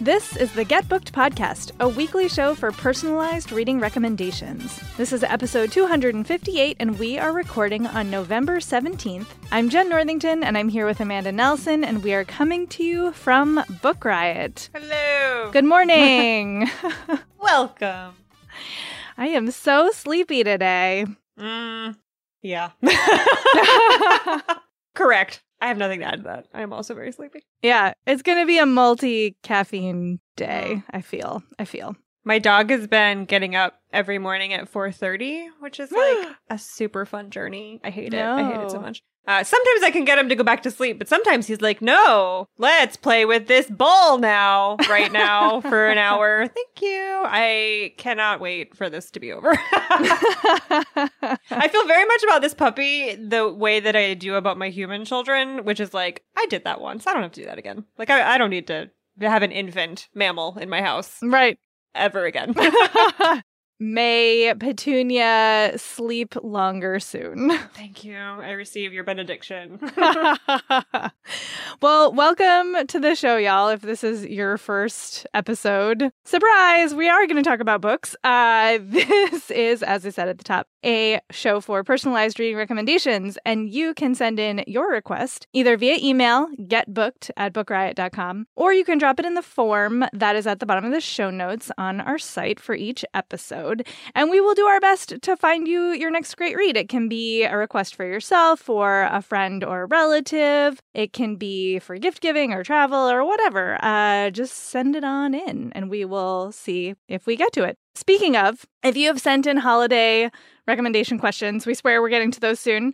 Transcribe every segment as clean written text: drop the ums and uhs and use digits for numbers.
This is the Get Booked Podcast, a weekly show for personalized reading recommendations. This is episode 258, and we are recording on November 17th. I'm Jen Northington, and I'm here with Amanda Nelson, and we are coming to you from Book Riot. Hello. Good morning. Welcome. I am so sleepy today. Yeah. Correct. I have nothing to add to that. I am also very sleepy. Yeah, it's going to be a multi-caffeine day, I feel. My dog has been getting up every morning at 4:30, which is like a super fun journey. I hate it. I hate it so much. Sometimes I can get him to go back to sleep, but sometimes he's like, no, let's play with this ball right now for an hour. Thank you. I cannot wait for this to be over. I feel very much about this puppy the way that I do about my human children, which is like, I did that once. I don't have to do that again. Like, I don't need to have an infant mammal in my house. Right. Ever again. May Petunia sleep longer soon. Thank you. I receive your benediction. Well, welcome to the show, y'all. If this is your first episode, surprise, we are going to talk about books. This is, as I said at the top, a show for personalized reading recommendations, and you can send in your request either via email, getbooked@bookriot.com, or you can drop it in the form that is at the bottom of the show notes on our site for each episode, and we will do our best to find you your next great read. It can be a request for yourself or a friend or a relative. It can be for gift giving or travel or whatever. Just send it on in, and we will see if we get to it. Speaking of, if you have sent in holiday recommendation questions, we swear we're getting to those soon.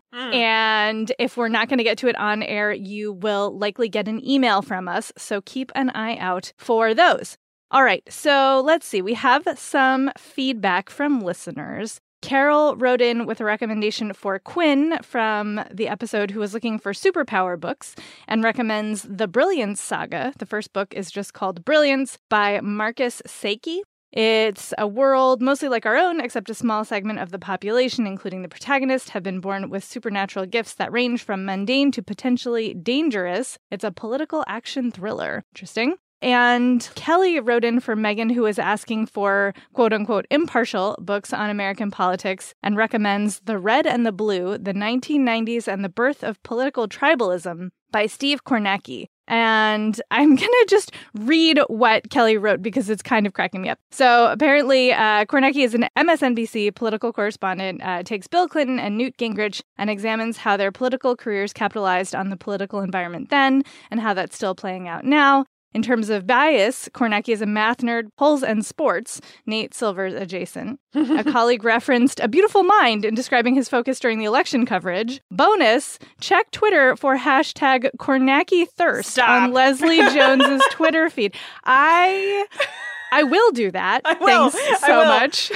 And if we're not going to get to it on air, you will likely get an email from us. So keep an eye out for those. All right, so let's see. We have some feedback from listeners. Carol wrote in with a recommendation for Quinn from the episode who was looking for superpower books and recommends The Brilliance Saga. The first book is just called Brilliance by Marcus Saki. It's a world mostly like our own, except a small segment of the population, including the protagonist, have been born with supernatural gifts that range from mundane to potentially dangerous. It's a political action thriller. Interesting. And Kelly wrote in for Megan, who is asking for quote-unquote impartial books on American politics and recommends The Red and the Blue, the 1990s and the Birth of Political Tribalism by Steve Kornacki. And I'm going to just read what Kelly wrote because it's kind of cracking me up. So apparently, Kornacki is an MSNBC political correspondent, takes Bill Clinton and Newt Gingrich and examines how their political careers capitalized on the political environment then and how that's still playing out now. In terms of bias, Kornacki is a math nerd, polls and sports, Nate Silver's adjacent. A colleague referenced A Beautiful Mind in describing his focus during the election coverage. Bonus, check Twitter for hashtag Kornacki Thirst on Leslie Jones's Twitter feed. I will do that. I will. Thanks so much.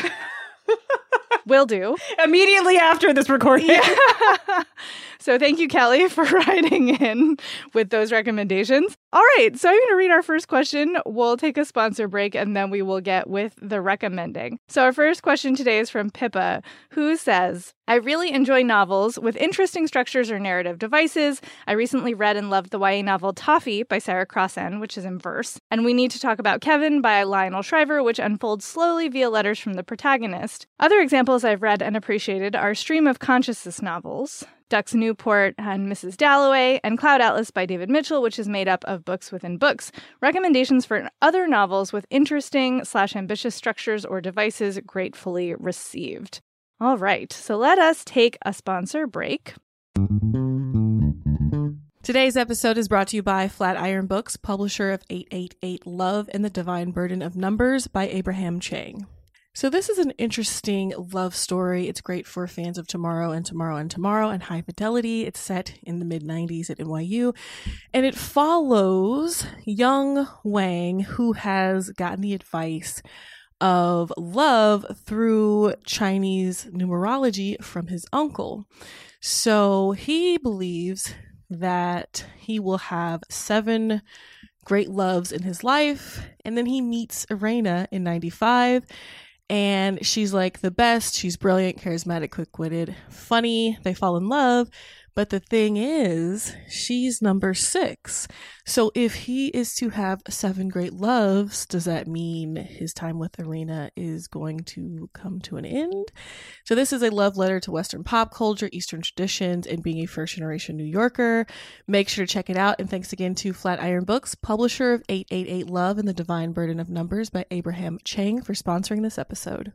Will do. Immediately after this recording. Yeah. So thank you, Kelly, for writing in with those recommendations. All right, so I'm going to read our first question. We'll take a sponsor break, and then we will get with the recommending. So our first question today is from Pippa, who says, I really enjoy novels with interesting structures or narrative devices. I recently read and loved the YA novel Toffee by Sarah Crossan, which is in verse. And We Need to Talk About Kevin by Lionel Shriver, which unfolds slowly via letters from the protagonist. Other examples I've read and appreciated are Stream of Consciousness novels, Ducks Newport and Mrs. Dalloway, and Cloud Atlas by David Mitchell, which is made up of books within books. Recommendations for other novels with interesting/ambitious structures or devices gratefully received. All right, so let us take a sponsor break. Today's episode is brought to you by Flatiron Books, publisher of 888 Love and the Divine Burden of Numbers by Abraham Chang. So this is an interesting love story. It's great for fans of Tomorrow and Tomorrow and Tomorrow and High Fidelity. It's set in the mid-90s at NYU, and it follows young Wang, who has gotten the advice of love through Chinese numerology from his uncle. So he believes that he will have 7 great loves in his life, and then he meets Irena in 95. And she's like the best. She's brilliant, charismatic, quick-witted, funny. They fall in love. But the thing is, she's number 6. So if he is to have 7 great loves, does that mean his time with Irina is going to come to an end? So this is a love letter to Western pop culture, Eastern traditions, and being a first-generation New Yorker. Make sure to check it out. And thanks again to Flatiron Books, publisher of 888 Love and the Divine Burden of Numbers by Abraham Chang, for sponsoring this episode.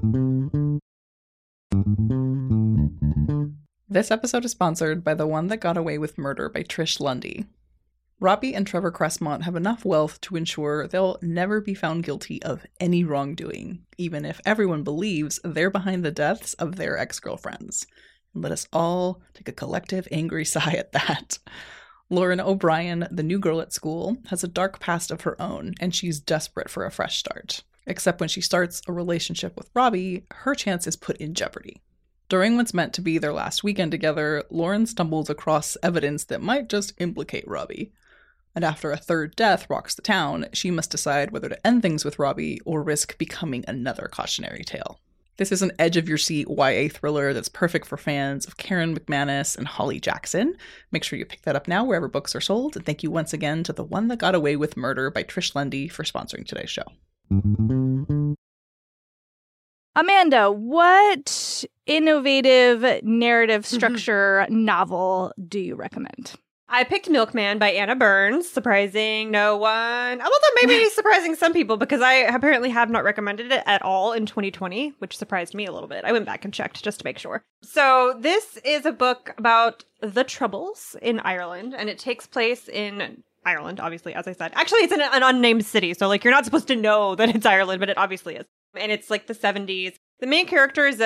This episode is sponsored by The One That Got Away with Murder by Trish Lundy. Robbie and Trevor Cressmont have enough wealth to ensure they'll never be found guilty of any wrongdoing, even if everyone believes they're behind the deaths of their ex-girlfriends. And let us all take a collective angry sigh at that. Lauren O'Brien, the new girl at school, has a dark past of her own, and she's desperate for a fresh start. Except when she starts a relationship with Robbie, her chance is put in jeopardy. During what's meant to be their last weekend together, Lauren stumbles across evidence that might just implicate Robbie. And after a third death rocks the town, she must decide whether to end things with Robbie or risk becoming another cautionary tale. This is an edge-of-your-seat YA thriller that's perfect for fans of Karen McManus and Holly Jackson. Make sure you pick that up now wherever books are sold. And thank you once again to The One That Got Away with Murder by Trish Lundy for sponsoring today's show. Amanda, what innovative narrative structure novel do you recommend? I picked Milkman by Anna Burns, surprising no one. Although maybe surprising some people, because I apparently have not recommended it at all in 2020, which surprised me a little bit. I went back and checked just to make sure. So this is a book about the Troubles in Ireland, and it takes place in Ireland, obviously, as I said. Actually, it's in an unnamed city, so like you're not supposed to know that it's Ireland, but it obviously is. And it's like the 70s. The main character is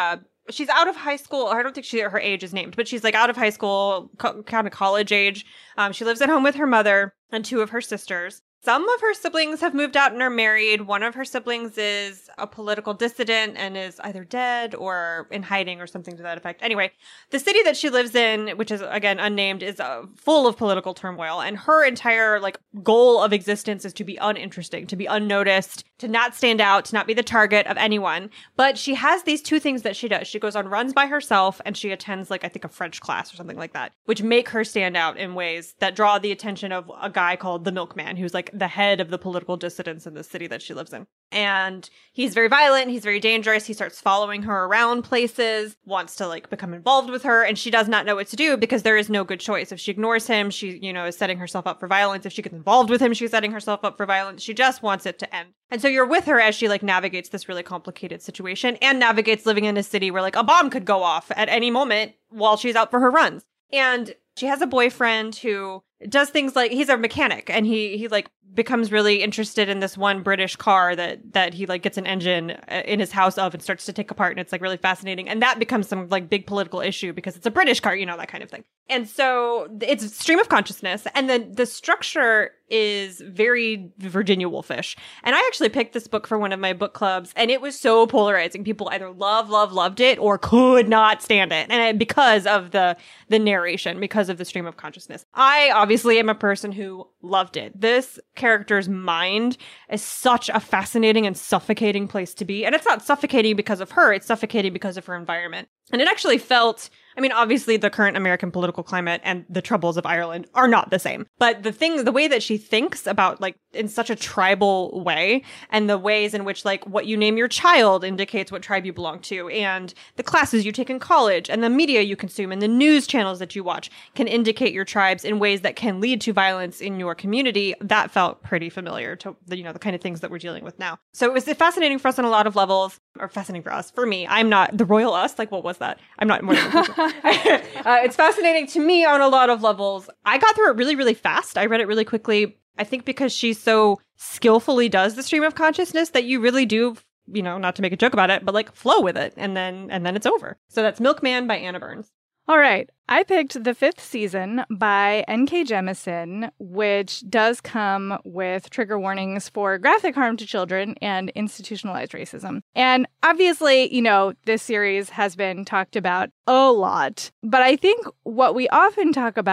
she's out of high school. I don't think her age is named, but she's like out of high school, kind of college age. She lives at home with her mother and 2 of her sisters. Some of her siblings have moved out and are married. One of her siblings is a political dissident and is either dead or in hiding or something to that effect. Anyway, the city that she lives in, which is, again, unnamed, is full of political turmoil. And her entire, goal of existence is to be uninteresting, to be unnoticed, to not stand out, to not be the target of anyone. But she has these 2 things that she does. She goes on runs by herself and she attends, I think, a French class or something like that, which make her stand out in ways that draw the attention of a guy called the Milkman, who's the head of the political dissidents in the city that she lives in. And he's very violent. He's very dangerous. He starts following her around places, wants to become involved with her. And she does not know what to do because there is no good choice. If she ignores him, she, is setting herself up for violence. If she gets involved with him, she's setting herself up for violence. She just wants it to end. And so you're with her as she navigates this really complicated situation and navigates living in a city where a bomb could go off at any moment while she's out for her runs. And she has a boyfriend who does things he's a mechanic, and he becomes really interested in this one British car that he gets an engine in his house of and starts to take apart, and it's really fascinating. And that becomes some big political issue because it's a British car, that kind of thing. And so it's stream of consciousness, and then the structure is very Virginia Woolfish. And I actually picked this book for one of my book clubs, and it was so polarizing. People either loved it or could not stand it. And because of the narration, because of the stream of consciousness. I obviously am a person who loved it. This character's mind is such a fascinating and suffocating place to be. And it's not suffocating because of her, it's suffocating because of her environment. And it actually felt, obviously the current American political climate and the troubles of Ireland are not the same. But the way that she thinks about in such a tribal way, and the ways in which what you name your child indicates what tribe you belong to, and the classes you take in college, and the media you consume, and the news channels that you watch can indicate your tribes in ways that can lead to violence in your community, that felt pretty familiar to the kind of things that we're dealing with now. So it was fascinating for us on a lot of levels, or fascinating for us. For me, I'm not the royal us. What was that? I'm not more than a person. It's fascinating to me on a lot of levels. I got through it really, really fast. I read it really quickly. I think because she so skillfully does the stream of consciousness that you really do, not to make a joke about it, but flow with it. And then it's over. So that's Milkman by Anna Burns. All right. I picked The Fifth Season by N.K. Jemisin, which does come with trigger warnings for graphic harm to children and institutionalized racism. And obviously, this series has been talked about a lot. But I think what we often talk about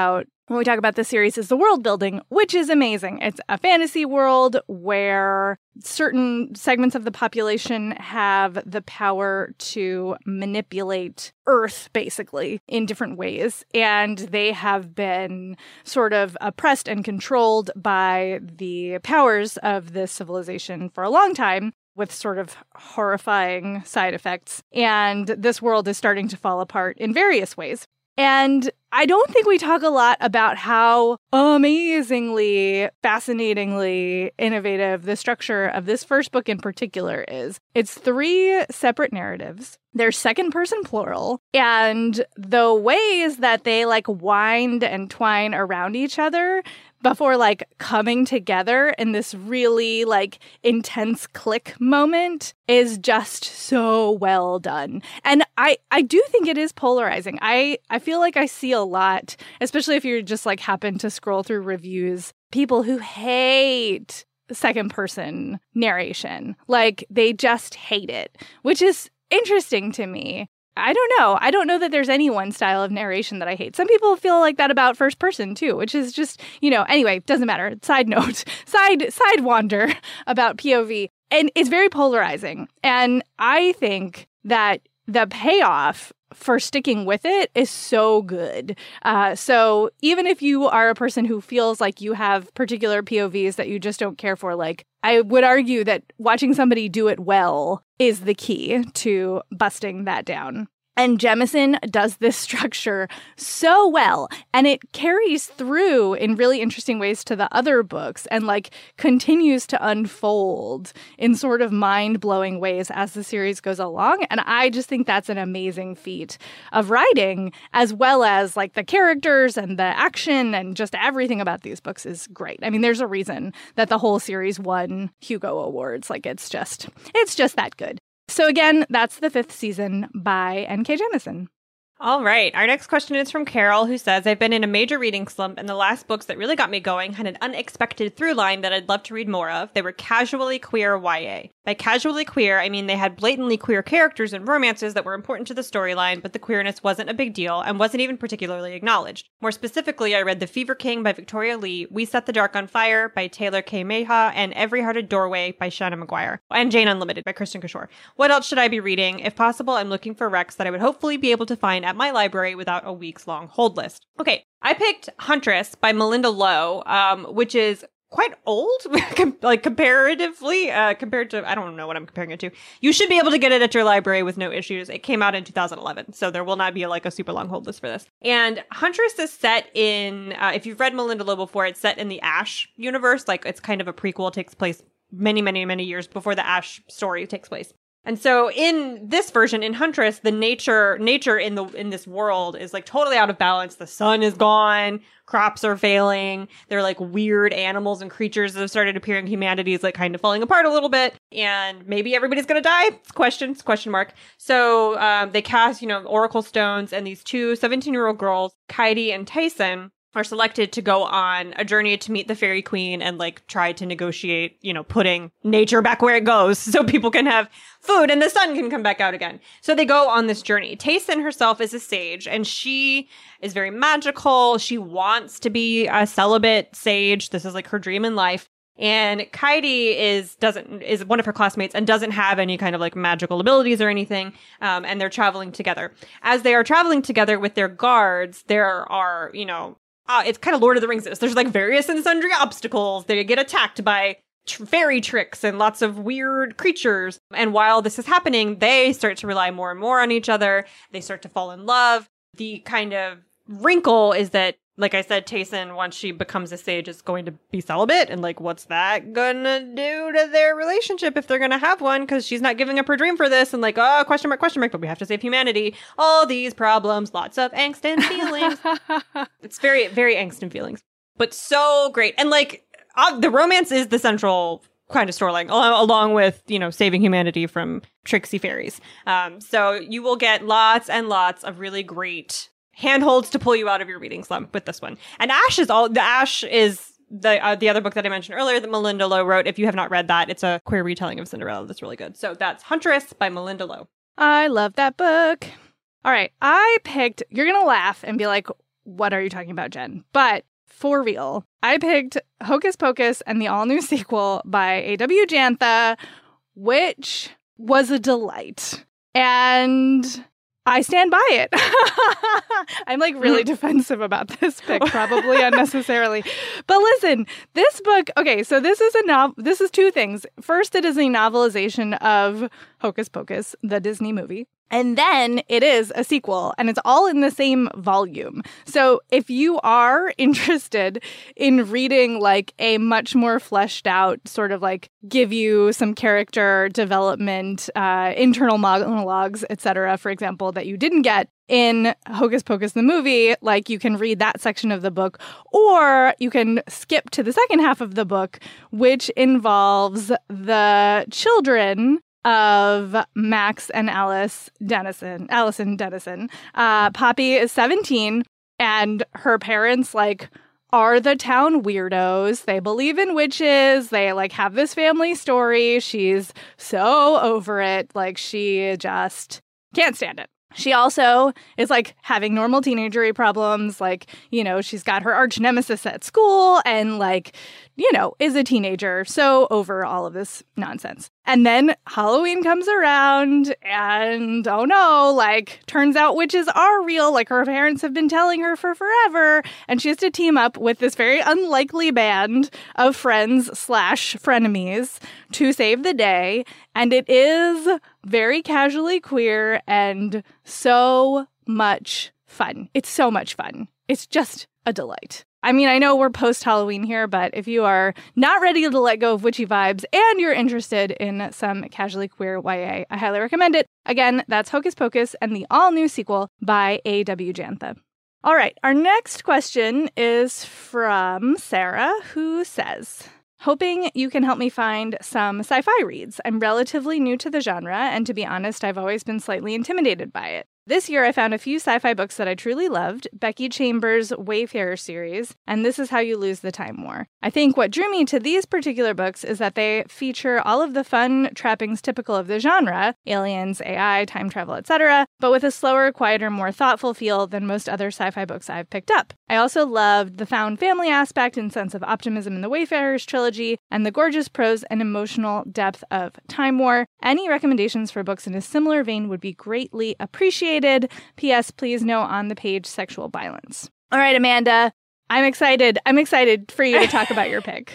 when we talk about this series is the world building, which is amazing. It's a fantasy world where certain segments of the population have the power to manipulate Earth, basically, in different ways. And they have been sort of oppressed and controlled by the powers of this civilization for a long time, with sort of horrifying side effects. And this world is starting to fall apart in various ways. And I don't think we talk a lot about how amazingly, fascinatingly innovative the structure of this first book in particular is. It's 3 separate narratives. They're second person plural. And the ways that they wind and twine around each other before coming together in this really intense click moment is just so well done. And I do think it is polarizing. I feel like I see a lot, especially if you're just happen to scroll through reviews, people who hate second person narration. They just hate it, which is interesting to me. I don't know. I don't know that there's any one style of narration that I hate. Some people feel like that about first person too, which is just, anyway, doesn't matter. Side note, side wander about POV. And it's very polarizing. And I think that the payoff for sticking with it is so good. So even if you are a person who feels like you have particular POVs that you just don't care for, I would argue that watching somebody do it well is the key to busting that down. And Jemisin does this structure so well, and it carries through in really interesting ways to the other books and continues to unfold in sort of mind-blowing ways as the series goes along. And I just think that's an amazing feat of writing, as well as the characters and the action and just everything about these books is great. I mean, there's a reason that the whole series won Hugo Awards. It's just that good. So again, that's the 5th season by N.K. Jemisin. All right. Our next question is from Carol, who says, I've been in a major reading slump, and the last books that really got me going had an unexpected through line that I'd love to read more of. They were casually queer YA. By casually queer, I mean they had blatantly queer characters and romances that were important to the storyline, but the queerness wasn't a big deal and wasn't even particularly acknowledged. More specifically, I read The Fever King by Victoria Lee, We Set the Dark on Fire by Taylor K. Meha, and Every Hearted Doorway by Shanna Maguire, and Jane Unlimited by Kristen Kishore. What else should I be reading? If possible, I'm looking for recs that I would hopefully be able to find at my library without a weeks-long hold list. Okay, I picked Huntress by Malinda Lo, which is quite old, comparatively, compared to, I don't know what I'm comparing it to. You should be able to get it at your library with no issues. It came out in 2011, so there will not be a super long hold list for this. And Huntress is set in, if you've read Malinda Lo before, it's set in the Ash universe. It's kind of a prequel, takes place many, many, many years before the Ash story takes place. And so in this version, in Huntress, the nature in this world is totally out of balance. The sun is gone, crops are failing. There are weird animals and creatures that have started appearing. Humanity is kind of falling apart a little bit, and maybe everybody's gonna die. It's question mark. So they cast oracle stones, and these 2 17-year-old girls, Kaidi and Tyson, are selected to go on a journey to meet the fairy queen and try to negotiate, putting nature back where it goes so people can have food and the sun can come back out again. So they go on this journey. Tyson herself is a sage, and she is very magical. She wants to be a celibate sage. This is her dream in life. And Kaidi is one of her classmates and doesn't have any kind of magical abilities or anything. And they're traveling together. As they are traveling together with their guards, there are, it's kind of Lord of the Rings. There's various and sundry obstacles. They get attacked by fairy tricks and lots of weird creatures. And while this is happening, they start to rely more and more on each other. They start to fall in love. The kind of wrinkle is that, like I said, Tyson, once she becomes a sage, is going to be celibate. And what's that gonna do to their relationship if they're gonna have one? Because she's not giving up her dream for this. And question mark, but we have to save humanity. All these problems, lots of angst and feelings. It's very, very angst and feelings, but so great. And the romance is the central kind of storyline, along with, saving humanity from tricksy fairies. So you will get lots and lots of really great handholds to pull you out of your reading slump with this one. And Ash is the other book that I mentioned earlier that Malinda Lo wrote. If you have not read that, it's a queer retelling of Cinderella that's really good. So that's Huntress by Malinda Lo. I love that book. All right, I picked, you're going to laugh and be like, what are you talking about, Jen? But for real, I picked Hocus Pocus and the all-new sequel by A.W. Jantha, which was a delight. And I stand by it. I'm like really defensive about this pick, probably unnecessarily. But listen, this book, okay, so this is this is two things. First, it is a novelization of Hocus Pocus, the Disney movie. And then it is a sequel, and it's all in the same volume. So if you are interested in reading like a much more fleshed out sort of like give you some character development, internal monologues, etc., for example, that you didn't get in Hocus Pocus the movie, like you can read that section of the book, or you can skip to the second half of the book, which involves the children of Max and Allison Dennison. Poppy is 17, and her parents, like, are the town weirdos. They believe in witches. They, like, have this family story. She's so over it. Like, she just can't stand it. She also is, like, having normal teenagery problems. Like, you know, she's got her arch nemesis at school and, like, you know, is a teenager. So over all of this nonsense. And then Halloween comes around and, oh no, like, turns out witches are real. Like, her parents have been telling her for forever. And she has to team up with this very unlikely band of friends / frenemies to save the day. And it is very casually queer and so much fun. It's so much fun. It's just a delight. I mean, I know we're post-Halloween here, but if you are not ready to let go of witchy vibes and you're interested in some casually queer YA, I highly recommend it. Again, that's Hocus Pocus and the all-new sequel by A.W. Jantha. All right, our next question is from Sarah, who says, hoping you can help me find some sci-fi reads. I'm relatively new to the genre, and to be honest, I've always been slightly intimidated by it. This year, I found a few sci-fi books that I truly loved, Becky Chambers' Wayfarer series, and This Is How You Lose the Time War. I think what drew me to these particular books is that they feature all of the fun trappings typical of the genre, aliens, AI, time travel, etc., but with a slower, quieter, more thoughtful feel than most other sci-fi books I've picked up. I also loved the found family aspect and sense of optimism in the Wayfarers trilogy, and the gorgeous prose and emotional depth of Time War. Any recommendations for books in a similar vein would be greatly appreciated. P.S. Please no on the page sexual violence. All right, Amanda, I'm excited. I'm excited for you to talk about your pick.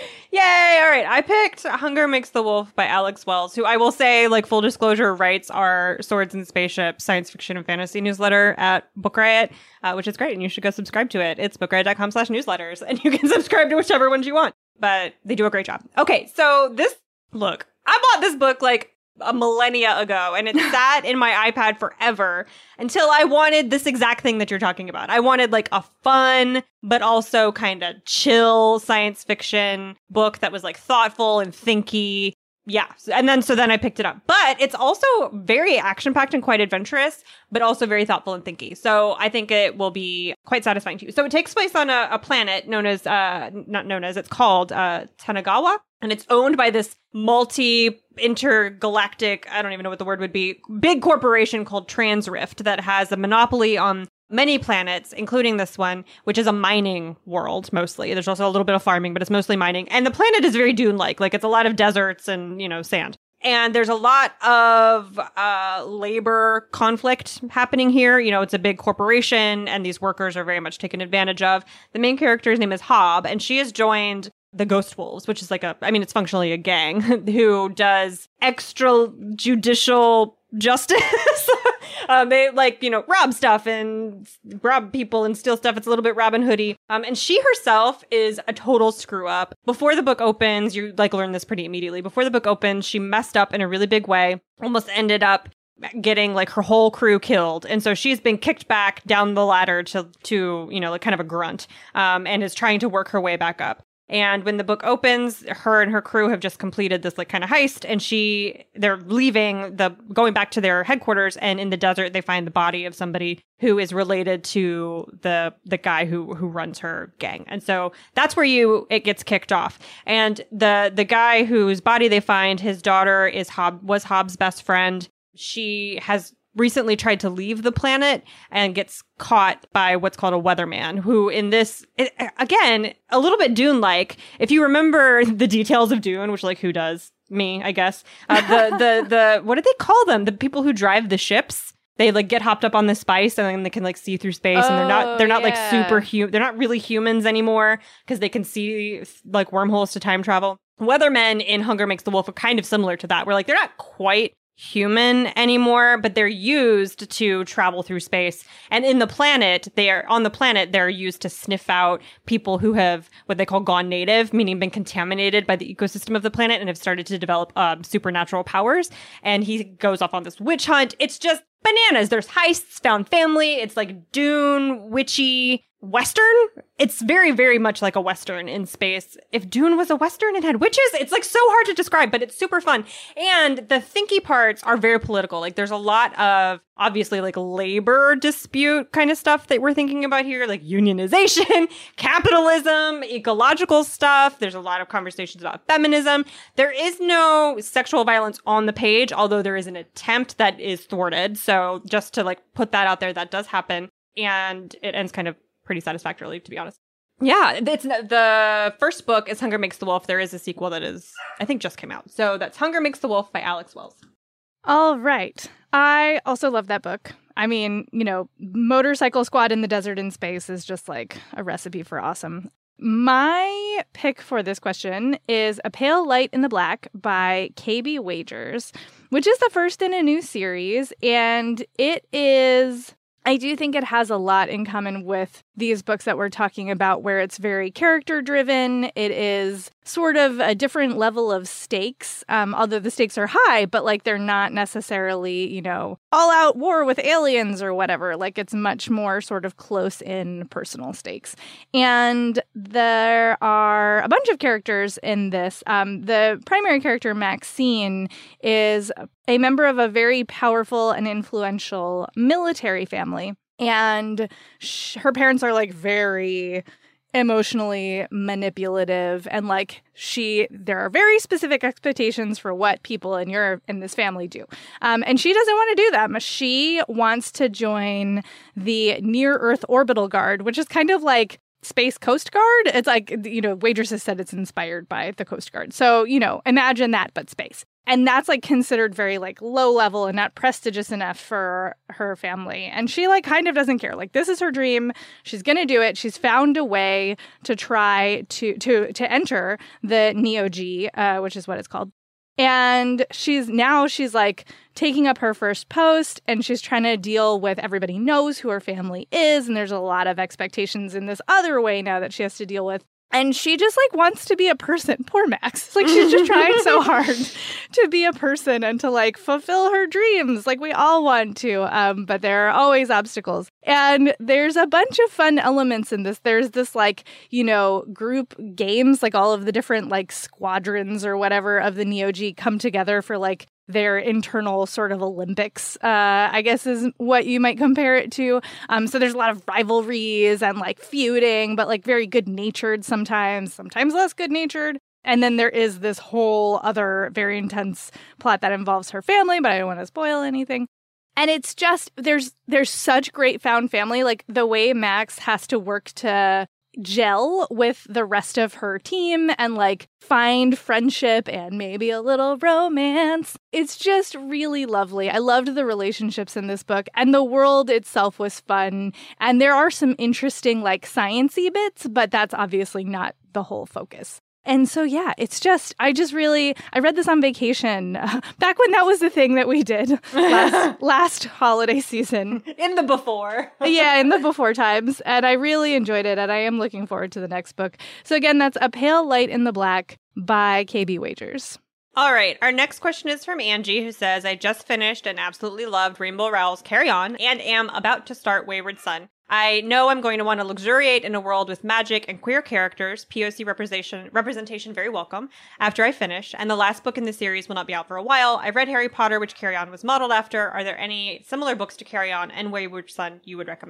Yay! All right, I picked Hunger Makes the Wolf by Alex Wells, who I will say, like, full disclosure, writes our Swords and Spaceships science fiction and fantasy newsletter at Book Riot, which is great, and you should go subscribe to it. It's bookriot.com/newsletters, and you can subscribe to whichever ones you want. But they do a great job. Okay, so look, I bought this book, like, a millennia ago, and it sat in my iPad forever until I wanted this exact thing that you're talking about. I wanted like a fun, but also kind of chill science fiction book that was like thoughtful and thinky. Yeah. So then I picked it up. But it's also very action-packed and quite adventurous, but also very thoughtful and thinky. So I think it will be quite satisfying to you. So it takes place on a planet it's called Tanagawa. And it's owned by this intergalactic, I don't even know what the word would be, big corporation called Transrift that has a monopoly on many planets, including this one, which is a mining world mostly. There's also a little bit of farming, but it's mostly mining. And the planet is very Dune-like. Like, it's a lot of deserts and, you know, sand. And there's a lot of labor conflict happening here. You know, it's a big corporation, and these workers are very much taken advantage of. The main character's name is Hob, and she has joined the Ghost Wolves, which is like it's functionally a gang who does extrajudicial justice. They rob stuff and rob people and steal stuff. It's a little bit Robin Hoody. And she herself is a total screw up. Before the book opens, you like learn this pretty immediately. Before the book opens, she messed up in a really big way, almost ended up getting like her whole crew killed. And so she's been kicked back down the ladder to like kind of a grunt, and is trying to work her way back up. And when the book opens, her and her crew have just completed this like kind of heist, and they're going back to their headquarters, and in the desert they find the body of somebody who is related to the guy who runs her gang. And so that's where it gets kicked off. And the guy whose body they find, his daughter was Hobbs' best friend. She has recently tried to leave the planet and gets caught by what's called a weatherman, who in this, again, a little bit Dune-like. If you remember the details of Dune, which like who does? Me, I guess. The what do they call them? The people who drive the ships. They like get hopped up on the spice and then they can like see through space, and they're not like they're not really humans anymore because they can see like wormholes to time travel. Weathermen in Hunger Makes the Wolf are kind of similar to that. Where like they're not quite human anymore, but they're used to travel through space. And in the planet, they're used to sniff out people who have what they call gone native, meaning been contaminated by the ecosystem of the planet and have started to develop supernatural powers. And he goes off on this witch hunt. It's just bananas. There's heists, found family. It's like Dune, witchy Western. It's very, very much like a Western in space. If Dune was a Western and had witches, it's like so hard to describe, but it's super fun. And the thinky parts are very political. Like there's a lot of obviously like labor dispute kind of stuff that we're thinking about here, like unionization, capitalism, ecological stuff. There's a lot of conversations about feminism. There is no sexual violence on the page, although there is an attempt that is thwarted. So just to like put that out there, that does happen. And it ends kind of pretty satisfactorily, to be honest. Yeah, it's the first book is Hunger Makes the Wolf. There is a sequel that is, I think, just came out. So that's Hunger Makes the Wolf by Alex Wells. All right. I also love that book. I mean, you know, Motorcycle Squad in the Desert in Space is just like a recipe for awesome. My pick for this question is A Pale Light in the Black by KB Wagers, which is the first in a new series. And it is... I do think it has a lot in common with these books that we're talking about, where it's very character-driven. It is sort of a different level of stakes, although the stakes are high, but like they're not necessarily, you know, all-out war with aliens or whatever. Like it's much more sort of close-in personal stakes. And there are a bunch of characters in this. The primary character, Maxine, is a member of a very powerful and influential military family. And her parents are like very emotionally manipulative, and like there are very specific expectations for what people in this family do. And she doesn't want to do them. She wants to join the Near Earth Orbital Guard, which is kind of like Space Coast Guard. It's like, you know, Wagers has said it's inspired by the Coast Guard. So, you know, imagine that, but space. And that's like considered very like low level and not prestigious enough for her family. And she like kind of doesn't care. Like this is her dream. She's going to do it. She's found a way to try to enter the Neo-G, which is what it's called. And she's like taking up her first post, and she's trying to deal with everybody knows who her family is. And there's a lot of expectations in this other way now that she has to deal with. And she just like wants to be a person. Poor Max. Like she's just trying so hard to be a person and to like fulfill her dreams. Like we all want to, but there are always obstacles. And there's a bunch of fun elements in this. There's this like, you know, group games, like all of the different like squadrons or whatever of the Neo-G come together for like their internal sort of Olympics, I guess is what you might compare it to. So there's a lot of rivalries and like feuding, but like very good-natured sometimes less good-natured. And then there is this whole other very intense plot that involves her family, but I don't want to spoil anything. And it's just, there's such great found family. Like the way Max has to work to gel with the rest of her team and like find friendship and maybe a little romance. It's just really lovely. I loved the relationships in this book, and the world itself was fun. And there are some interesting like science-y bits, but that's obviously not the whole focus. And so, yeah, it's just, I read this on vacation back when that was the thing that we did last holiday season. In the before. Yeah, in the before times. And I really enjoyed it. And I am looking forward to the next book. So again, that's A Pale Light in the Black by KB Wagers. All right. Our next question is from Angie, who says, I just finished and absolutely loved Rainbow Rowell's Carry On and am about to start Wayward Son. I know I'm going to want to luxuriate in a world with magic and queer characters, POC representation very welcome, after I finish, and the last book in the series will not be out for a while. I've read Harry Potter, which Carry On was modeled after. Are there any similar books to Carry On and Wayward Son you would recommend?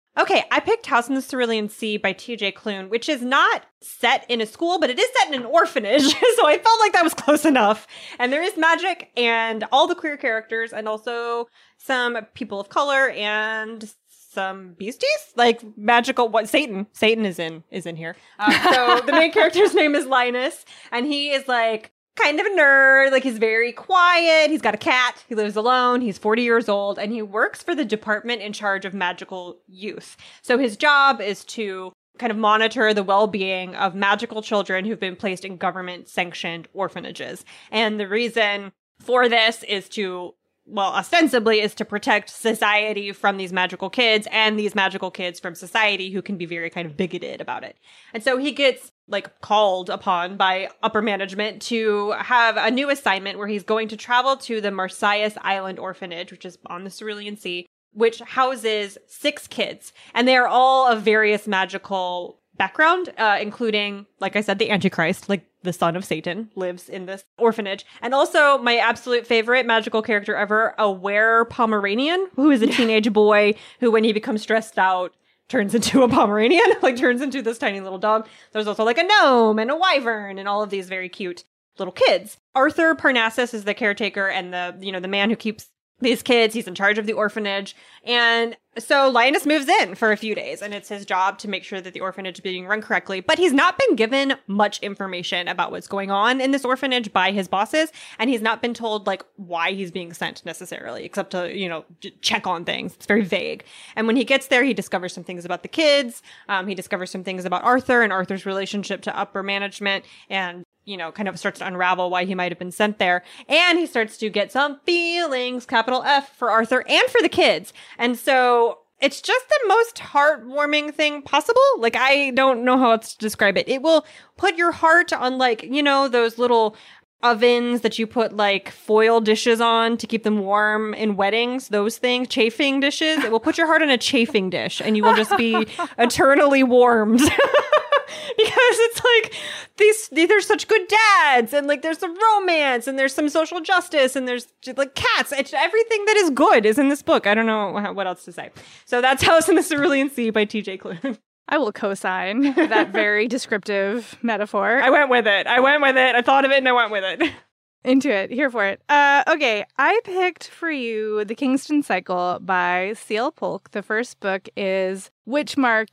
Okay, I picked House in the Cerulean Sea by T.J. Klune, which is not set in a school, but it is set in an orphanage. So I felt like that was close enough. And there is magic and all the queer characters and also some people of color and some beasties, like magical. What Satan is in here. So the main character's name is Linus, and he is like kind of a nerd. Like, he's very quiet. He's got a cat. He lives alone. He's 40 years old, and he works for the department in charge of magical youth. So his job is to kind of monitor the well-being of magical children who've been placed in government-sanctioned orphanages. And the reason for this is to, well, ostensibly is to protect society from these magical kids and these magical kids from society who can be very kind of bigoted about it. And so he gets like called upon by upper management to have a new assignment where he's going to travel to the Marsyas Island Orphanage, which is on the Cerulean Sea, which houses 6 kids. And they are all of various magical background, including, like I said, the Antichrist, like the son of Satan, lives in this orphanage. And also my absolute favorite magical character ever, a were Pomeranian, who is a teenage boy who, when he becomes stressed out, turns into a Pomeranian, like turns into this tiny little dog. There's also like a gnome and a wyvern and all of these very cute little kids. Arthur Parnassus is the caretaker and the man who keeps these kids. He's in charge of the orphanage. And so Linus moves in for a few days, and it's his job to make sure that the orphanage is being run correctly. But he's not been given much information about what's going on in this orphanage by his bosses. And he's not been told like why he's being sent necessarily, except to, check on things. It's very vague. And when he gets there, he discovers some things about the kids. He discovers some things about Arthur and Arthur's relationship to upper management, and kind of starts to unravel why he might have been sent there. And he starts to get some feelings, capital F, for Arthur and for the kids. And so it's just the most heartwarming thing possible. Like, I don't know how else to describe it. It will put your heart on, like, those little ovens that you put like foil dishes on to keep them warm in weddings, those things, chafing dishes. It will put your heart on a chafing dish and you will just be eternally warmed. Because it's like there's such good dads, and like there's some romance, and there's some social justice, and there's like cats. It's everything that is good is in this book. I don't know what else to say. So that's House in the Cerulean Sea by T.J. Klune. I will co-sign that very descriptive metaphor. I went with it. I thought of it and I went with it. Into it. Here for it. Okay, I picked for you The Kingston Cycle by C.L. Polk. The first book is Witchmark.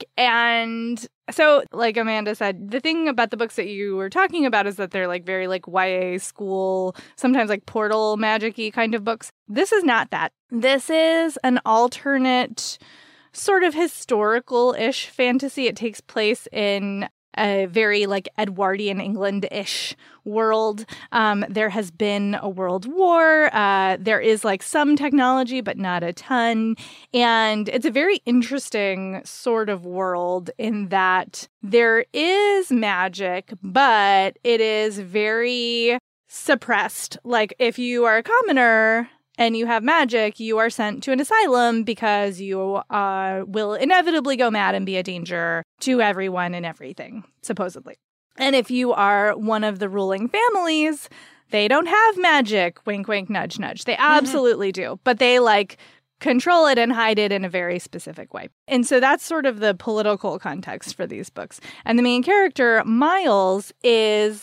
And so, like Amanda said, the thing about the books that you were talking about is that they're like very like YA school, sometimes like portal magic-y kind of books. This is not that. This is an alternate sort of historical-ish fantasy. It takes place in a very like Edwardian England-ish world. There has been a world war. There is like some technology, but not a ton. And it's a very interesting sort of world in that there is magic, but it is very suppressed. Like, if you are a commoner and you have magic, you are sent to an asylum because you will inevitably go mad and be a danger to everyone and everything, supposedly. And if you are one of the ruling families, they don't have magic. Wink, wink, nudge, nudge. They absolutely do. But they like control it and hide it in a very specific way. And so that's sort of the political context for these books. And the main character, Miles, is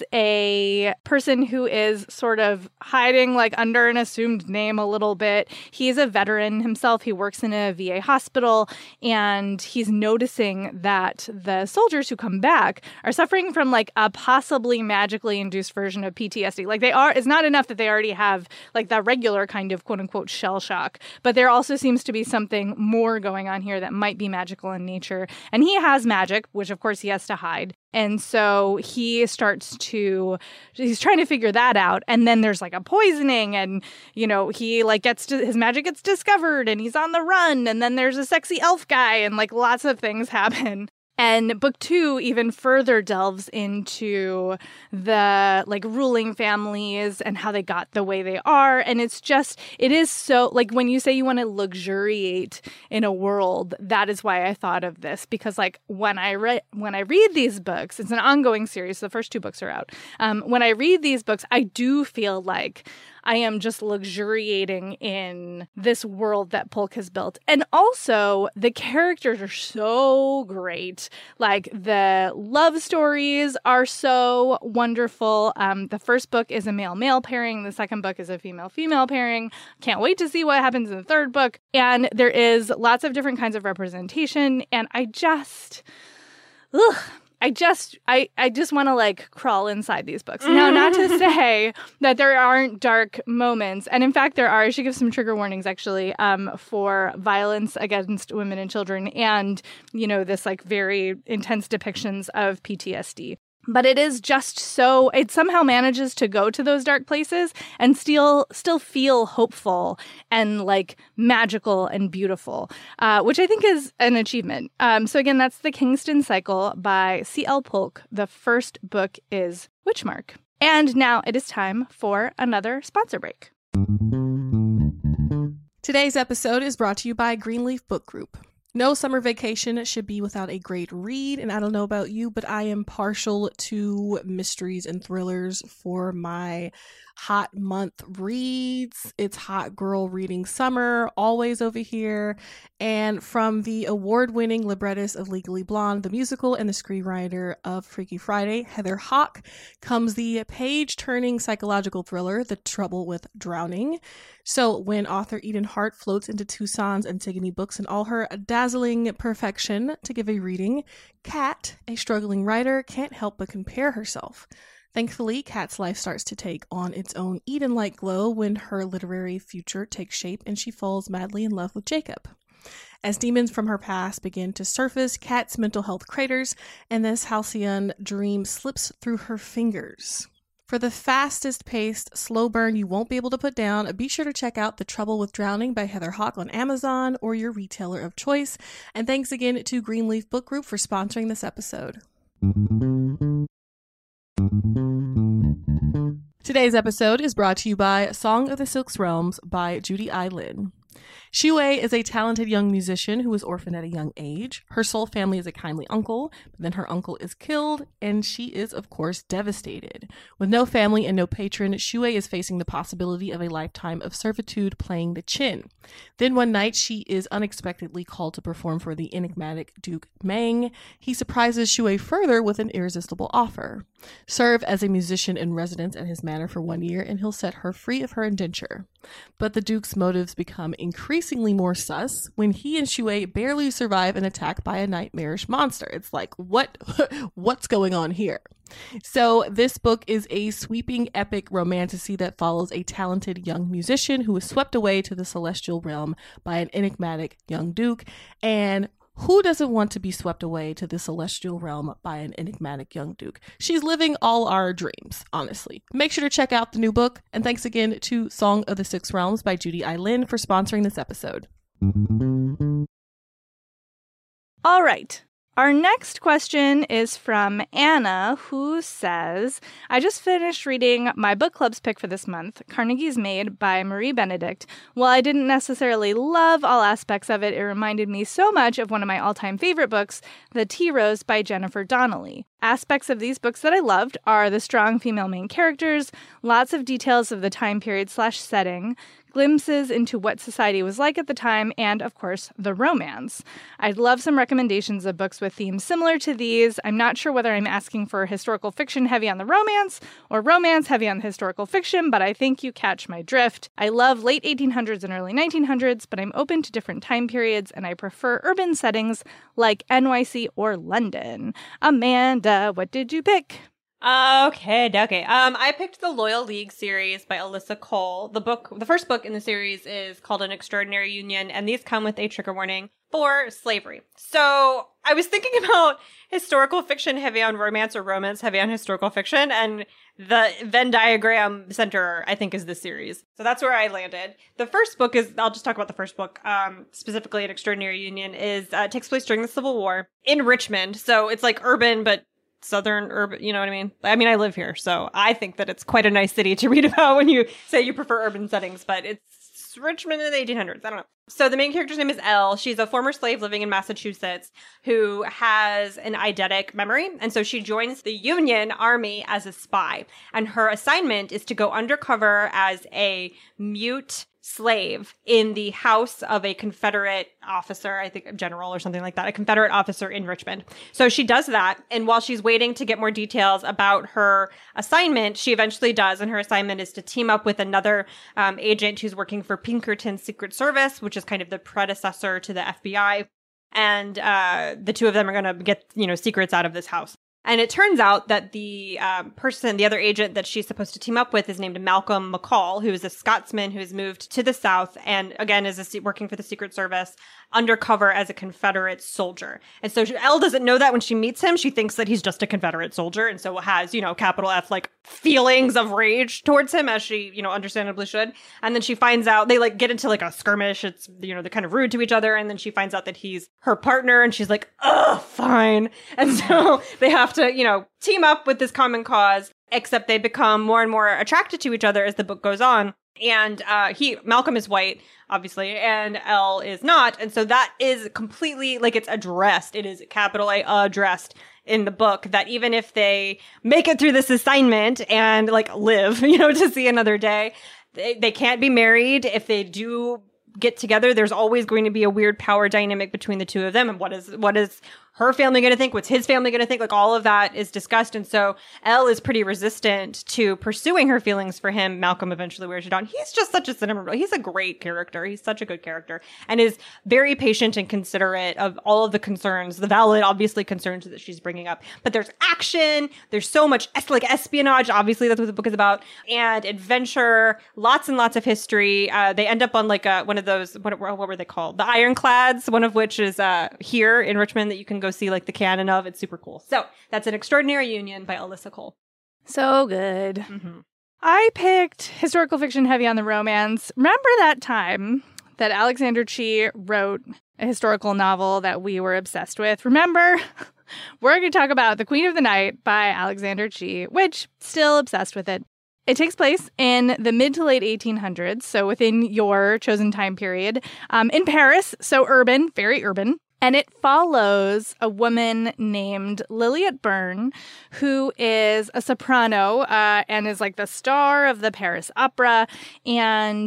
a person who is sort of hiding like under an assumed name a little bit. He's a veteran himself. He works in a VA hospital, and he's noticing that the soldiers who come back are suffering from like a possibly magically induced version of PTSD. Like, it's not enough that they already have like the regular kind of quote unquote shell shock, but there also seems to be something more going on here that might be magical in nature. And he has magic, which of course he has to hide. And so he's trying to figure that out. And then there's like a poisoning, and, he like his magic gets discovered and he's on the run. And then there's a sexy elf guy, and like lots of things happen. And book 2 even further delves into the like ruling families and how they got the way they are. And it is so like when you say you want to luxuriate in a world, that is why I thought of this, because like when I read these books, it's an ongoing series. The first 2 books are out. When I read these books, I do feel like I am just luxuriating in this world that Polk has built. And also, the characters are so great. Like, the love stories are so wonderful. The first book is a male-male pairing. The second book is a female-female pairing. Can't wait to see what happens in the third book. And there is lots of different kinds of representation. And I just want to like crawl inside these books. Now, not to say that there aren't dark moments. And in fact, there are. I should give some trigger warnings, actually, for violence against women and children and, you know, this like very intense depictions of PTSD. But it is just so, it somehow manages to go to those dark places and still feel hopeful and like magical and beautiful, which I think is an achievement. So again, that's The Kingston Cycle by C.L. Polk. The first book is Witchmark. And now it is time for another sponsor break. Today's episode is brought to you by Greenleaf Book Group. No summer vacation should be without a great read, and I don't know about you, but I am partial to mysteries and thrillers for my hot month reads. It's hot girl reading summer, always over here. And from the award-winning librettist of Legally Blonde, the musical, and the screenwriter of Freaky Friday, Heather Hach, comes the page-turning psychological thriller, The Trouble with Drowning. So when author Eden Hart floats into Tucson's Antigone Books in all her dazzling perfection to give a reading, Kat, a struggling writer, can't help but compare herself. Thankfully, Kat's life starts to take on its own Eden-like glow when her literary future takes shape and she falls madly in love with Jacob. As demons from her past begin to surface, Kat's mental health craters, and this halcyon dream slips through her fingers. For the fastest-paced, slow burn you won't be able to put down, be sure to check out The Trouble with Drowning by Heather Hach on Amazon or your retailer of choice. And thanks again to Greenleaf Book Group for sponsoring this episode. Today's episode is brought to you by Song of the Six Realms by Judy I. Lin. Shuei is a talented young musician who was orphaned at a young age. Her sole family is a kindly uncle, but then her uncle is killed, and she is, of course, devastated. With no family and no patron, Shuei is facing the possibility of a lifetime of servitude playing the Qin. Then one night, she is unexpectedly called to perform for the enigmatic Duke Meng. He surprises Shuei further with an irresistible offer. Serve as a musician in residence at his manor for 1 year, and he'll set her free of her indenture. But the Duke's motives become increasingly more sus when he and Shuei barely survive an attack by a nightmarish monster. It's like, what's going on here? So this book is a sweeping epic romantasy that follows a talented young musician who is swept away to the celestial realm by an enigmatic young duke. And who doesn't want to be swept away to the celestial realm by an enigmatic young duke? She's living all our dreams, honestly. Make sure to check out the new book. And thanks again to Song of the Six Realms by Judy I. Lin for sponsoring this episode. All right. Our next question is from Anna, who says, I just finished reading my book club's pick for this month, Carnegie's Maid by Marie Benedict. While I didn't necessarily love all aspects of it, it reminded me so much of one of my all-time favorite books, The Tea Rose by Jennifer Donnelly. Aspects of these books that I loved are the strong female main characters, lots of details of the time period/setting, glimpses into what society was like at the time, and, of course, the romance. I'd love some recommendations of books with themes similar to these. I'm not sure whether I'm asking for historical fiction heavy on the romance or romance heavy on the historical fiction, but I think you catch my drift. I love late 1800s and early 1900s, but I'm open to different time periods, and I prefer urban settings like NYC or London. Amanda, what did you pick? Okay. I picked the Loyal League series by Alyssa Cole. The first book in the series is called An Extraordinary Union, and these come with a trigger warning for slavery. So I was thinking about historical fiction heavy on romance or romance heavy on historical fiction, and the Venn diagram center, I think, is this series. So that's where I landed. The first book is, I'll just talk about the first book, specifically An Extraordinary Union, takes place during the Civil War in Richmond. So it's like urban, but southern urban, you know what I mean? I mean, I live here, so I think that it's quite a nice city to read about when you say you prefer urban settings, but it's Richmond in the 1800s. I don't know. So the main character's name is Elle. She's a former slave living in Massachusetts who has an eidetic memory. And so she joins the Union Army as a spy. And her assignment is to go undercover as a mute slave in the house of a Confederate officer, I think a general or something like that, a Confederate officer in Richmond. So she does that. And while she's waiting to get more details about her assignment, she eventually does. And her assignment is to team up with another agent who's working for Pinkerton's Secret Service, which is kind of the predecessor to the FBI. And the two of them are going to get, secrets out of this house. And it turns out that the other agent that she's supposed to team up with is named Malcolm McCall, who is a Scotsman who has moved to the South and, again, is working for the Secret Service undercover as a Confederate soldier. And so Elle doesn't know that when she meets him. She thinks that he's just a Confederate soldier and so has, capital F, like, feelings of rage towards him, as she, understandably should. And then she finds out, they, like, get into, like, a skirmish. It's, they're kind of rude to each other. And then she finds out that he's her partner and she's like, ugh, fine. And so they have to, team up with this common cause, except they become more and more attracted to each other as the book goes on. And Malcolm is white, obviously, and Elle is not. And so that is completely, like, it's addressed. It is capital A, addressed in the book, that even if they make it through this assignment and, like, live, to see another day, they can't be married. If they do get together, there's always going to be a weird power dynamic between the two of them. And what is her family going to think? What's his family going to think? Like, all of that is discussed. And so Elle is pretty resistant to pursuing her feelings for him. Malcolm eventually wears it on. He's just such a cinnamon. He's a great character. He's such a good character and is very patient and considerate of all of the concerns, the valid, obviously, concerns that she's bringing up. But there's action. There's so much espionage. Obviously, that's what the book is about. And adventure. Lots and lots of history. They end up on like one of those, what were they called? The Ironclads, one of which is here in Richmond that you can go see like the canon of. It's super cool. So that's An Extraordinary Union by Alyssa Cole. So good. Mm-hmm. I picked historical fiction heavy on the romance. Remember that time that Alexander Chee wrote a historical novel that we were obsessed with? Remember? We're going to talk about The Queen of the Night by Alexander Chee, which still obsessed with it. It takes place in the mid to late 1800s, so within your chosen time period, in Paris, so urban, very urban. And it follows a woman named Liliet Byrne, who is a soprano and is like the star of the Paris Opera. And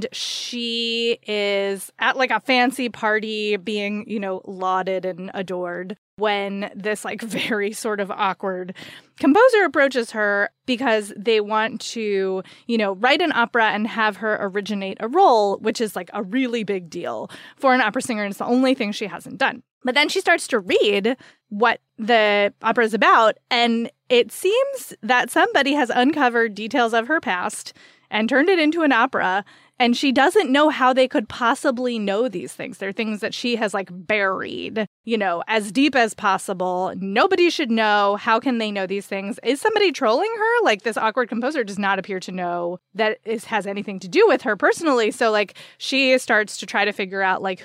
she is at like a fancy party being, lauded and adored when this like very sort of awkward composer approaches her because they want to, write an opera and have her originate a role, which is like a really big deal for an opera singer. And it's the only thing she hasn't done. But then she starts to read what the opera is about, and it seems that somebody has uncovered details of her past and turned it into an opera, and she doesn't know how they could possibly know these things. They're things that she has, like, buried, as deep as possible. Nobody should know. How can they know these things? Is somebody trolling her? Like, this awkward composer does not appear to know that it has anything to do with her personally. So, like, she starts to try to figure out, like,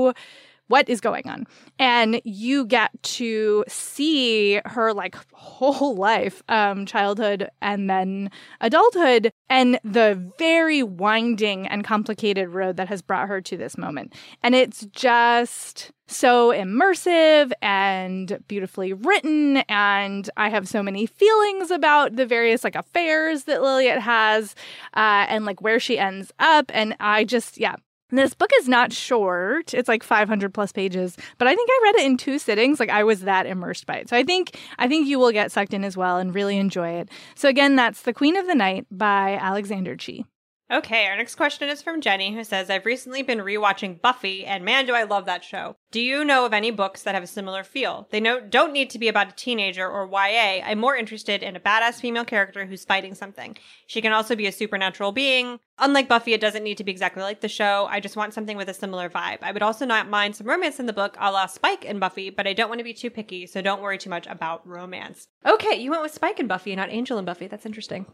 what is going on? And you get to see her like whole life, childhood and then adulthood, and the very winding and complicated road that has brought her to this moment. And it's just so immersive and beautifully written. And I have so many feelings about the various like affairs that Liliet has and like where she ends up. And I just, This book is not short. It's like 500 plus pages, but I think I read it in 2 sittings. Like I was that immersed by it. So I think you will get sucked in as well and really enjoy it. So again, that's The Queen of the Night by Alexander Chee. Okay, our next question is from Jenny, who says, I've recently been rewatching Buffy, and man, do I love that show. Do you know of any books that have a similar feel? They don't need to be about a teenager or YA. I'm more interested in a badass female character who's fighting something. She can also be a supernatural being. Unlike Buffy, it doesn't need to be exactly like the show. I just want something with a similar vibe. I would also not mind some romance in the book, a la Spike and Buffy, but I don't want to be too picky, so don't worry too much about romance. Okay, you went with Spike and Buffy, not Angel and Buffy. That's interesting.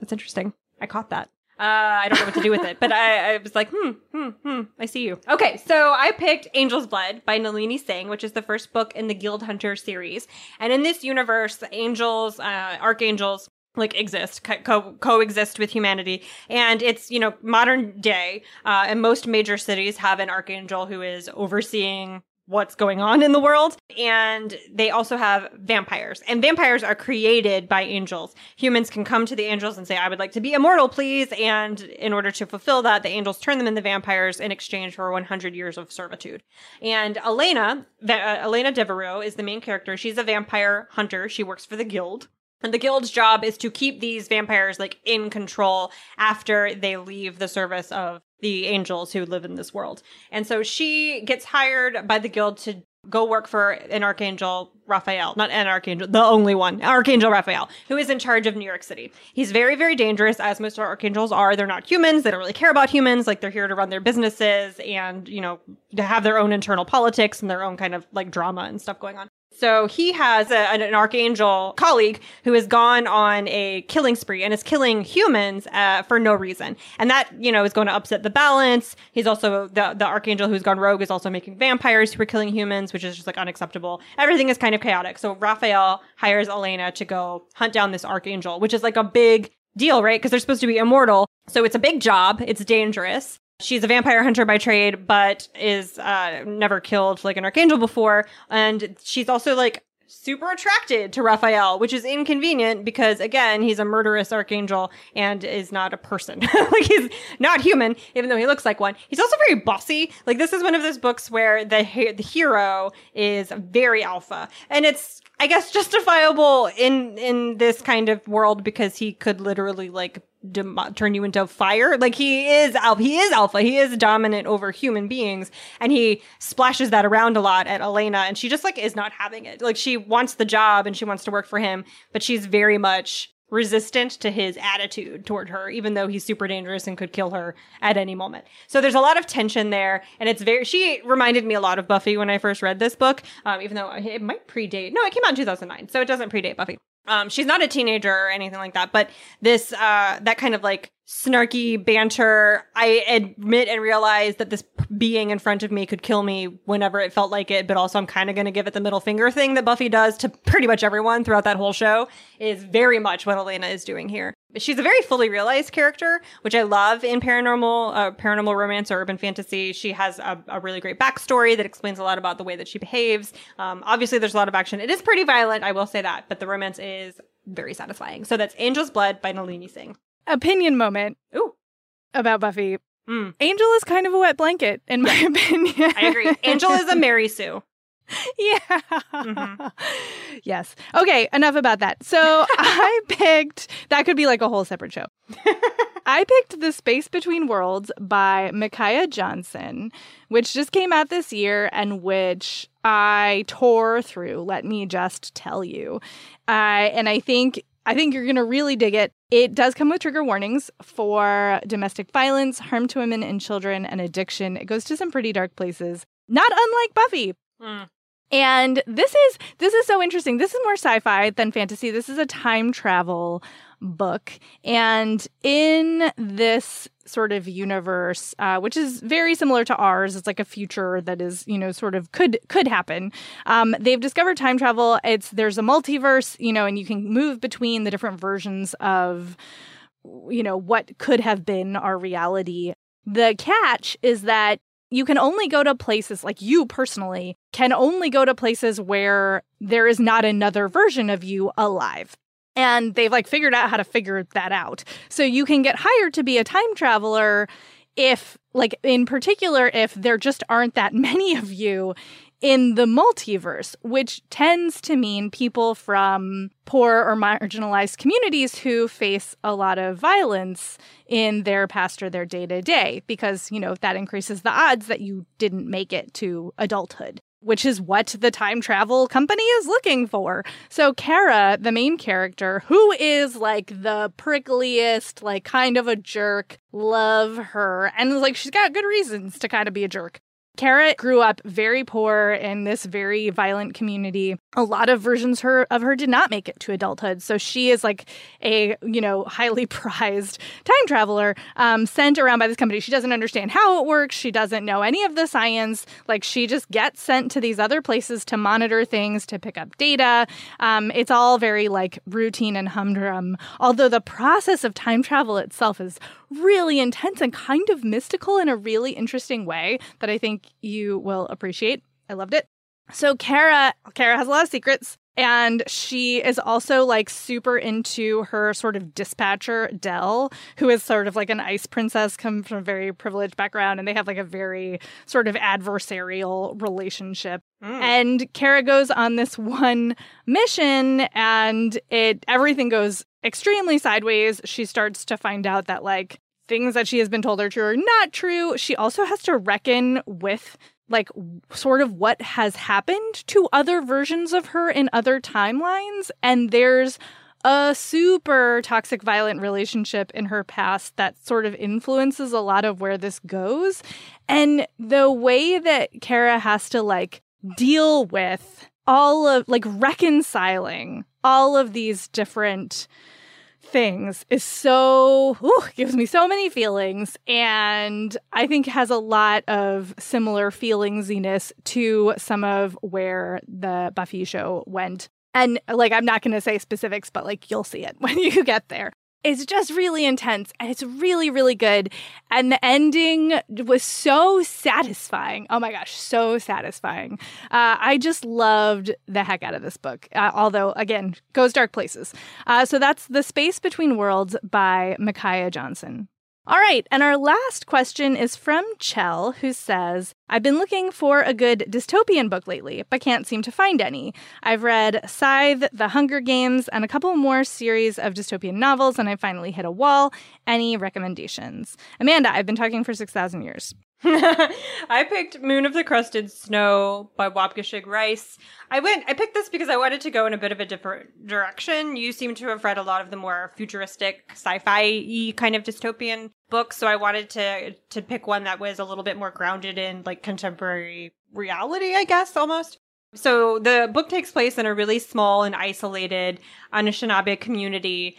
I caught that. I don't know what to do with it, but I was like, I see you. Okay, so I picked Angel's Blood by Nalini Singh, which is the first book in the Guild Hunter series. And in this universe, the angels, archangels, like exist, coexist with humanity. And it's, you know, modern day, and most major cities have an archangel who is overseeing what's going on in the world. And they also have vampires. And vampires are created by angels. Humans can come to the angels and say, I would like to be immortal, please. And in order to fulfill that, the angels turn them into vampires in exchange for 100 years of servitude. And Elena Devereaux is the main character. She's a vampire hunter. She works for the guild. And the guild's job is to keep these vampires like in control after they leave the service of the angels who live in this world. And so she gets hired by the guild to go work for an archangel, Raphael. Not an archangel, the only one. Archangel Raphael, who is in charge of New York City. He's very, very dangerous, as most archangels are. They're not humans. They don't really care about humans. Like, they're here to run their businesses and, you know, to have their own internal politics and their own kind of like drama and stuff going on. So he has an archangel colleague who has gone on a killing spree and is killing humans for no reason. And that, you know, is going to upset the balance. He's also, the archangel who's gone rogue is also making vampires who are killing humans, which is just like unacceptable. Everything is kind of chaotic. So Raphael hires Elena to go hunt down this archangel, which is like a big deal, right? Because they're supposed to be immortal. So it's a big job. It's dangerous. She's a vampire hunter by trade, but is never killed like an archangel before. And she's also like super attracted to Raphael, which is inconvenient because, again, he's a murderous archangel and is not a person. Like, he's not human, even though he looks like one. He's also very bossy. Like, this is one of those books where the hero is very alpha. And it's, I guess, justifiable in this kind of world because he could literally, like, turn you into fire. Like, he is alpha. He is dominant over human beings, and he splashes that around a lot at Elena, and she just like is not having it. Like, she wants the job and she wants to work for him, but she's very much resistant to his attitude toward her, even though he's super dangerous and could kill her at any moment. So there's a lot of tension there, and she reminded me a lot of Buffy when I first read this book, even though it might predate. No, it came out in 2009, so it doesn't predate Buffy. She's not a teenager or anything like that, but this, that kind of like snarky banter, I admit and realize that this being in front of me could kill me whenever it felt like it, but also I'm kind of going to give it the middle finger thing that Buffy does to pretty much everyone throughout that whole show is very much what Elena is doing here. She's a very fully realized character, which I love in paranormal romance or urban fantasy. She has a really great backstory that explains a lot about the way that she behaves. Obviously, there's a lot of action. It is pretty violent, I will say that, but the romance is very satisfying. So that's Angel's Blood by Nalini Singh. Opinion moment. Ooh. About Buffy. Angel is kind of a wet blanket, in my opinion. I agree. Angel is a Mary Sue. Yeah. Mm-hmm. Yes. Okay, enough about that. So I picked, that could be like a whole separate show. I picked The Space Between Worlds by Micaiah Johnson, which just came out this year and which I tore through, let me just tell you. And I think you're going to really dig it. It does come with trigger warnings for domestic violence, harm to women and children, and addiction. It goes to some pretty dark places, not unlike Buffy. And this is so interesting. This is more sci-fi than fantasy. This is a time travel book. And in this sort of universe, which is very similar to ours, it's like a future that is, you know, sort of could happen. They've discovered time travel. There's a multiverse, you know, and you can move between the different versions of, you know, what could have been our reality. The catch is that you can only go to places, like you personally, can only go to places where there is not another version of you alive. And they've like figured out how to figure that out. So you can get hired to be a time traveler if, like, in particular, if there just aren't that many of you in the multiverse, which tends to mean people from poor or marginalized communities who face a lot of violence in their past or their day-to-day, because, you know, that increases the odds that you didn't make it to adulthood, which is what the time travel company is looking for. So Kara, the main character, who is like the prickliest, like kind of a jerk, love her. And like, she's got good reasons to kind of be a jerk. Kara grew up very poor in this very violent community. A lot of versions of her did not make it to adulthood. So she is like a, highly prized time traveler sent around by this company. She doesn't understand how it works. She doesn't know any of the science. Like, she just gets sent to these other places to monitor things, to pick up data. It's all very like routine and humdrum. Although the process of time travel itself is really intense and kind of mystical in a really interesting way that I think you will appreciate. I loved it. So Kara has a lot of secrets, and she is also like super into her sort of dispatcher, Del, who is sort of like an ice princess, come from a very privileged background, and they have like a very sort of adversarial relationship. And Kara goes on this one mission, and everything goes extremely sideways. She starts to find out that like things that she has been told are true are not true. She also has to reckon with like sort of what has happened to other versions of her in other timelines. And there's a super toxic, violent relationship in her past that sort of influences a lot of where this goes. And the way that Kara has to like deal with all of like reconciling all of these different things is gives me so many feelings, and I think has a lot of similar feelingsiness to some of where the Buffy show went. And like, I'm not going to say specifics, but like, you'll see it when you get there. It's just really intense, and it's really, really good. And the ending was so satisfying. Oh my gosh, so satisfying. I just loved the heck out of this book, although, again, goes dark places. So that's The Space Between Worlds by Micaiah Johnson. All right, and our last question is from Chell, who says, I've been looking for a good dystopian book lately, but can't seem to find any. I've read Scythe, The Hunger Games, and a couple more series of dystopian novels, and I finally hit a wall. Any recommendations? Amanda, I've been talking for 6,000 years. I picked Moon of the Crusted Snow by Waubgeshig Rice. I picked this because I wanted to go in a bit of a different direction. You seem to have read a lot of the more futuristic, sci-fi-y kind of dystopian books, so I wanted to pick one that was a little bit more grounded in like contemporary reality, I guess, almost. So the book takes place in a really small and isolated Anishinaabe community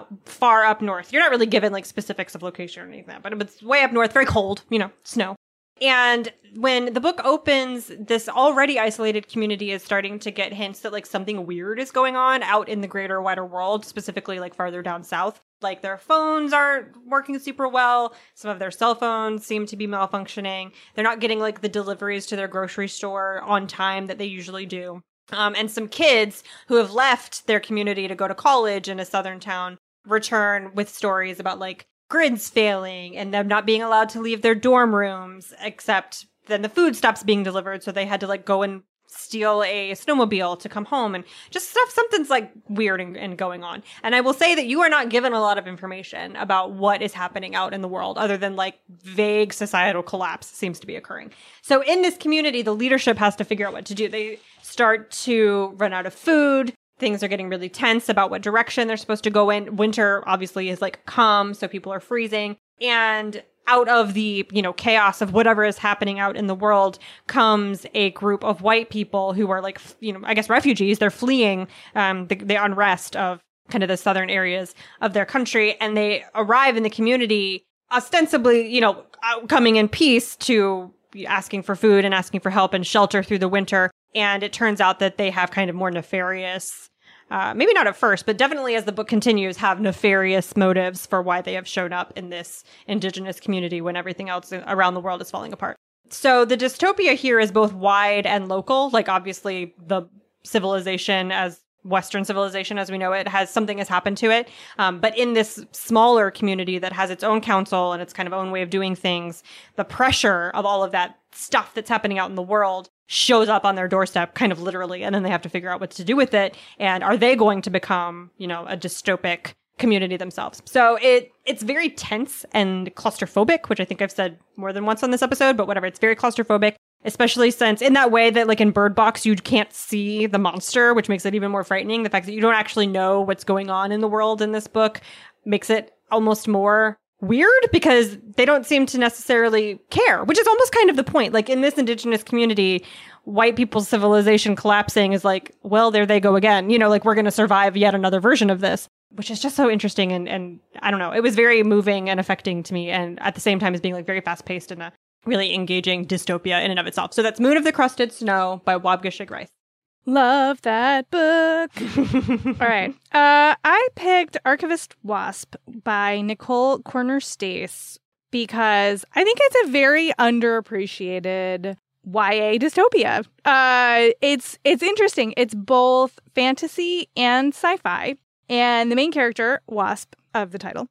far up north. You're not really given like specifics of location or anything, but it's way up north, very cold, snow. And when the book opens, this already isolated community is starting to get hints that like something weird is going on out in the greater, wider world, specifically like farther down south. Like their phones aren't working super well. Some of their cell phones seem to be malfunctioning. They're not getting like the deliveries to their grocery store on time that they usually do. And some kids who have left their community to go to college in a southern town return with stories about like grids failing and them not being allowed to leave their dorm rooms, except then the food stops being delivered. So they had to like go and steal a snowmobile to come home and just something's like weird and going on. And I will say that you are not given a lot of information about what is happening out in the world other than like vague societal collapse seems to be occurring. So in this community, the leadership has to figure out what to do. They start to run out of food. Things are getting really tense about what direction they're supposed to go in. Winter obviously is like come, so people are freezing. And out of the, chaos of whatever is happening out in the world comes a group of white people who are like, I guess refugees. They're fleeing the unrest of kind of the southern areas of their country. And they arrive in the community ostensibly, coming in peace to asking for food and asking for help and shelter through the winter. And it turns out that they have kind of more nefarious maybe not at first, but definitely as the book continues, have nefarious motives for why they have shown up in this indigenous community when everything else around the world is falling apart. So the dystopia here is both wide and local. Like obviously the civilization as Western civilization as we know it has happened to it. But in this smaller community that has its own council and its kind of own way of doing things, the pressure of all of that stuff that's happening out in the world shows up on their doorstep kind of literally. And then they have to figure out what to do with it. And are they going to become, a dystopic community themselves? So it's very tense and claustrophobic, which I think I've said more than once on this episode, but whatever. It's very claustrophobic. Especially since in that way that like in Bird Box, you can't see the monster, which makes it even more frightening. The fact that you don't actually know what's going on in the world in this book makes it almost more weird because they don't seem to necessarily care, which is almost kind of the point. Like in this indigenous community, white people's civilization collapsing is like, well, there they go again. You know, like we're going to survive yet another version of this, which is just so interesting. And I don't know, it was very moving and affecting to me. And at the same time as being like very fast paced and a really engaging dystopia in and of itself. So that's Moon of the Crusted Snow by Waubgeshig Rice. Love that book. All right. I picked Archivist Wasp by Nicole Corner-Stace because I think it's a very underappreciated YA dystopia. It's interesting. It's both fantasy and sci-fi. And the main character, Wasp of the title,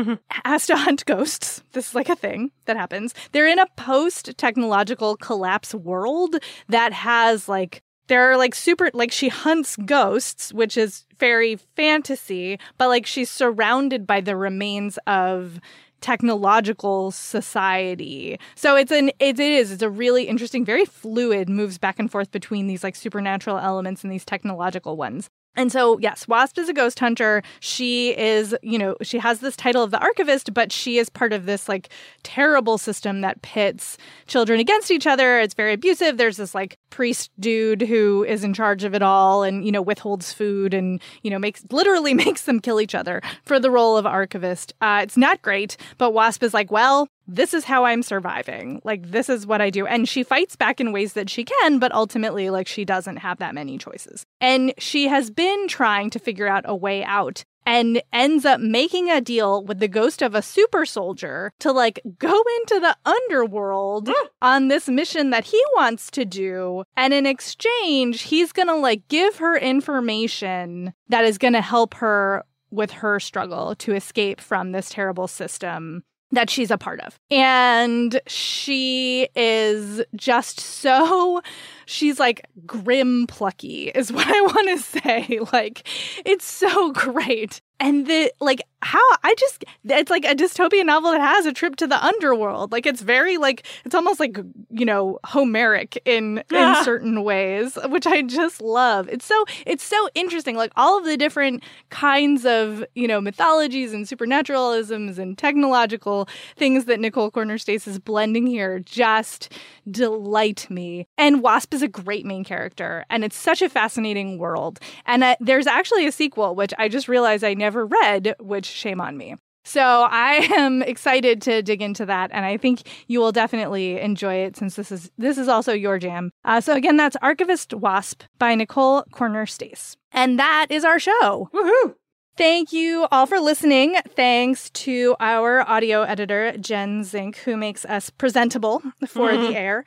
has to hunt ghosts. This is like a thing that happens. They're in a post-technological collapse world that has like, they're like super, like she hunts ghosts, which is very fantasy, but like she's surrounded by the remains of technological society. So it's a really interesting, very fluid, moves back and forth between these like supernatural elements and these technological ones. And so, yes, Wasp is a ghost hunter. She is, you know, she has this title of the archivist, but she is part of this like terrible system that pits children against each other. It's very abusive. There's this like priest dude who is in charge of it all and, you know, withholds food and, you know, literally makes them kill each other for the role of archivist. It's not great, but Wasp is like, well, this is how I'm surviving. Like, this is what I do. And she fights back in ways that she can, but ultimately, like, she doesn't have that many choices. And she has been trying to figure out a way out and ends up making a deal with the ghost of a super soldier to, like, go into the underworld on this mission that he wants to do. And in exchange, he's gonna, like, give her information that is gonna help her with her struggle to escape from this terrible system that she's a part of. And she is just so, she's like grim plucky is what I want to say. Like, it's so great. And it's like a dystopian novel that has a trip to the underworld. Like, it's very like, it's almost like, you know, Homeric in certain ways, which I just love. It's so interesting. Like all of the different kinds of, you know, mythologies and supernaturalisms and technological things that Nicole Corner-Stace is blending here just delight me. And Wasp is a great main character, and it's such a fascinating world. And there's actually a sequel, which I just realized I never read, which shame on me. So I am excited to dig into that, and I think you will definitely enjoy it since this is also your jam. So again, that's Archivist Wasp by Nicole Corner-Stace. And that is our show. Woohoo! Thank you all for listening. Thanks to our audio editor, Jen Zink, who makes us presentable for the air.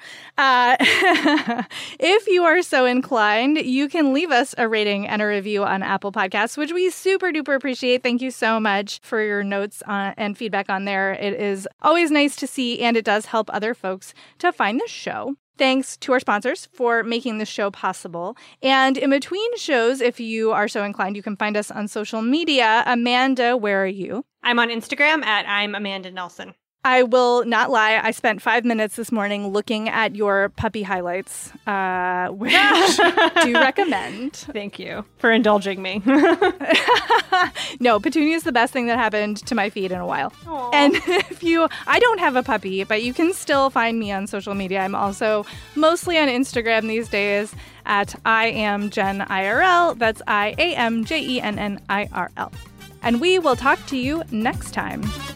If you are so inclined, you can leave us a rating and a review on Apple Podcasts, which we super duper appreciate. Thank you so much for your notes and feedback on there. It is always nice to see, and it does help other folks to find the show. Thanks to our sponsors for making this show possible. And in between shows, if you are so inclined, you can find us on social media. Amanda, where are you? I'm on Instagram at I'm Amanda Nelson. I will not lie. I spent 5 minutes this morning looking at your puppy highlights, which do you recommend. Thank you for indulging me. No, Petunia is the best thing that happened to my feed in a while. Aww. And I don't have a puppy, but you can still find me on social media. I'm also mostly on Instagram these days at IamJenIRL. That's IamJenNIRL. And we will talk to you next time.